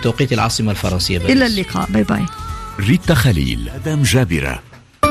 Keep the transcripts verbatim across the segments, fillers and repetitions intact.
بتوقيت العاصمة الفرنسية. باريس. إلى اللقاء. باي باي. ريتا خليل، أدم جابرة.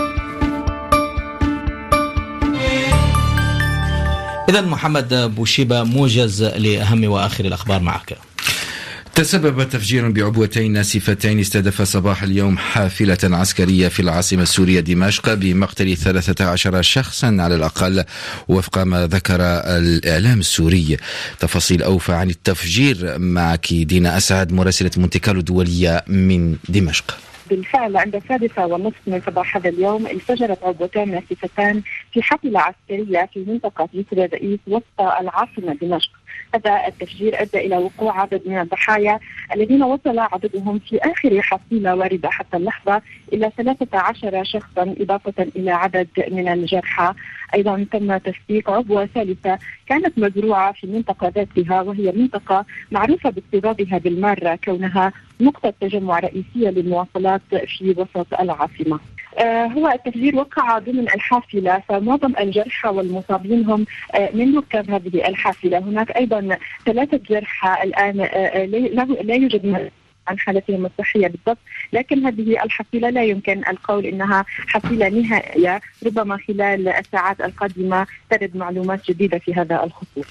إذن محمد بوشيبة، موجز لأهم وآخر الأخبار معك. تسبب تفجير بعبوتين ناسفتين استهدف صباح اليوم حافلة عسكرية في العاصمة السورية دمشق بمقتل ثلاثة عشر شخصا على الأقل وفق ما ذكر الإعلام السوري. تفاصيل أوفى عن التفجير معك دينا أسعد، مراسلة مونتي كارلو الدولية من دمشق. بالفعل عند السادسة والنصف من صباح هذا اليوم انفجرت عبوتان ناسفتان في حافلة عسكرية في منطقة جسر الرئيس وسط العاصمة دمشق. هذا التفجير أدى إلى وقوع عدد من الضحايا الذين وصل عددهم في آخر حصيلة واردة حتى اللحظة إلى ثلاثة عشر شخصا، إضافة إلى عدد من الجرحى. أيضا تم تفكيك عبوة ثالثة كانت مزروعة في المنطقة ذاتها، وهي منطقة معروفة باضطرابها بالمرة كونها نقطة تجمع رئيسية للمواصلات في وسط العاصمة. آه هو التفجير وقع ضمن الحافلة، فمعظم الجرحى والمصابين هم آه من ركاب هذه الحافلة. هناك أيضا ثلاثة جرحى الآن آه لا, لا يوجد عن حالتهم الصحية بالضبط، لكن هذه الحافلة لا يمكن القول إنها حافلة نهائية. ربما خلال الساعات القادمة ترد معلومات جديدة في هذا الخصوص.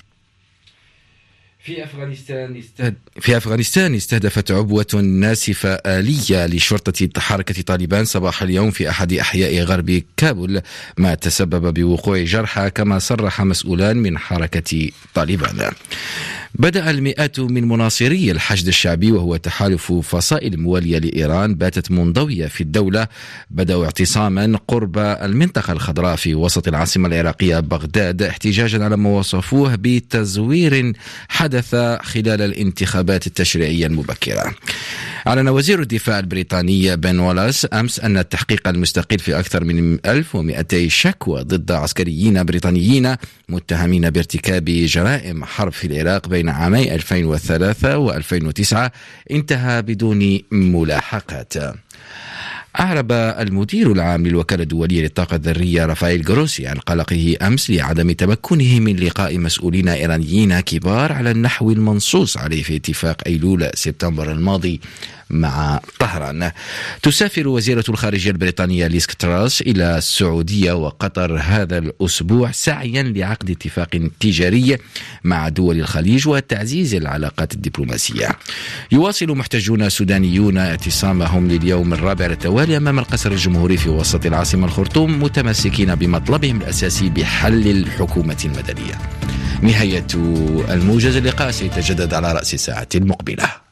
في أفغانستان استهد... في أفغانستان استهدفت عبوة ناسفة آلية لشرطة حركة طالبان صباح اليوم في أحد أحياء غرب كابول، ما تسبب بوقوع جرحى كما صرح مسؤولان من حركة طالبان. بدأ المئات من مناصري الحشد الشعبي وهو تحالف فصائل موالية لإيران باتت منضوية في الدولة، بدأوا اعتصاما قرب المنطقة الخضراء في وسط العاصمة العراقية بغداد احتجاجا على ما وصفوه بتزوير حدث خلال الانتخابات التشريعية المبكرة. أعلن وزير الدفاع البريطاني بن والاس أمس أن التحقيق المستقل في أكثر من ألف ومئتي شكوى ضد عسكريين بريطانيين متهمين بارتكاب جرائم حرب في العراق بين عامي ألفين وثلاثة وألفين وتسعة انتهى بدون ملاحقات. أعرب المدير العام للوكالة الدولية للطاقة الذرية رافائيل جروسي عن قلقه أمس لعدم تمكنه من لقاء مسؤولين إيرانيين كبار على النحو المنصوص عليه في اتفاق أيلول سبتمبر الماضي مع طهران. تسافر وزيرة الخارجية البريطانية ليز تراس إلى السعودية وقطر هذا الأسبوع سعيا لعقد اتفاق تجاري مع دول الخليج وتعزيز العلاقات الدبلوماسية. يواصل محتجون سودانيون اعتصامهم لليوم الرابع على التوالي أمام القصر الجمهوري في وسط العاصمة الخرطوم متمسكين بمطلبهم الأساسي بحل الحكومة المدنية. نهاية الموجز، اللقاء سيتجدد على رأس الساعة المقبلة.